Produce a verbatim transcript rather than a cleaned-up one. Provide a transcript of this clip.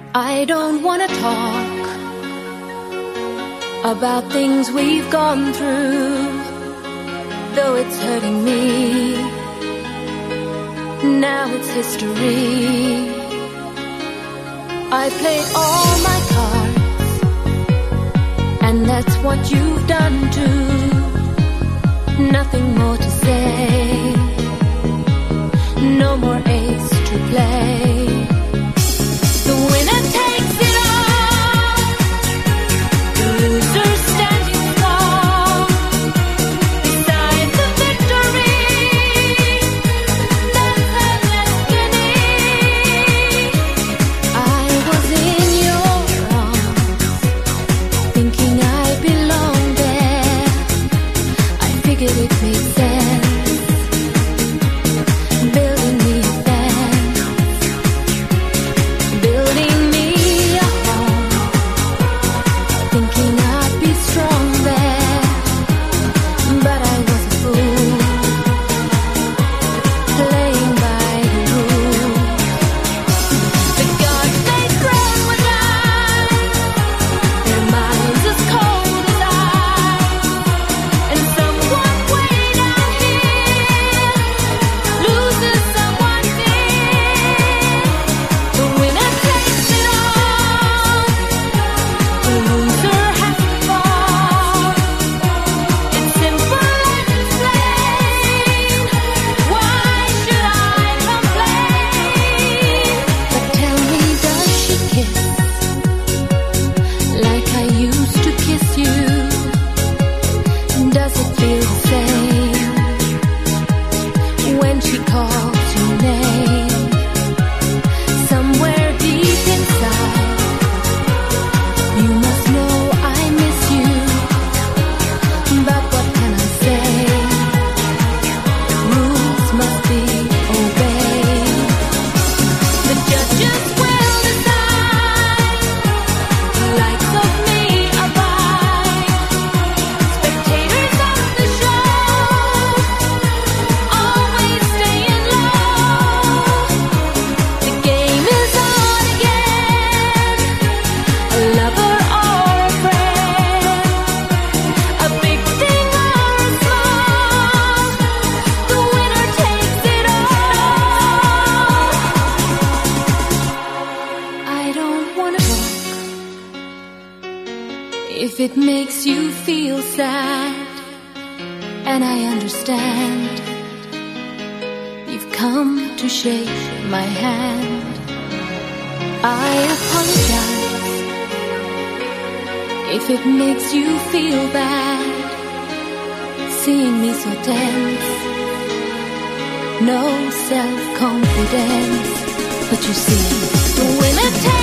I don't wanna talk about things we've gone through, though it's hurting me. Now it's history. I played all my cards, and that's what you've done too. Nothing more to say, no more ace to play. The winner takes it all, the loser standing strong beside the victory. That's her destiny. I was in your arms, thinking I belonged there. I figured it made sense, building me a fence, building me a home, thinking I'd be strong there. But I was a fool, playing by the rules. The gods they throne with eyes, their minds as cold as ice. And someone way down here loses someone dear. The winner takes it all, the loser has to fall. It's simple and it's plain. Why should I complain? But tell me, does she kiss like I used to kiss you? Does it feel the same when she calls your name? Somewhere deep inside, you must know I miss you. But what can I say? Rules must be obeyed. The judges will decide, the likes of me abide. Spectators of the show, always staying low. The game is on again, a lover or a friend, a big thing or a small, the winner takes it all. I don't wanna talk if it makes you feel sad, and I understand. You've come to shake my hand. I apologize if it makes you feel bad, seeing me so tense, no self-confidence. But you see, the winner takes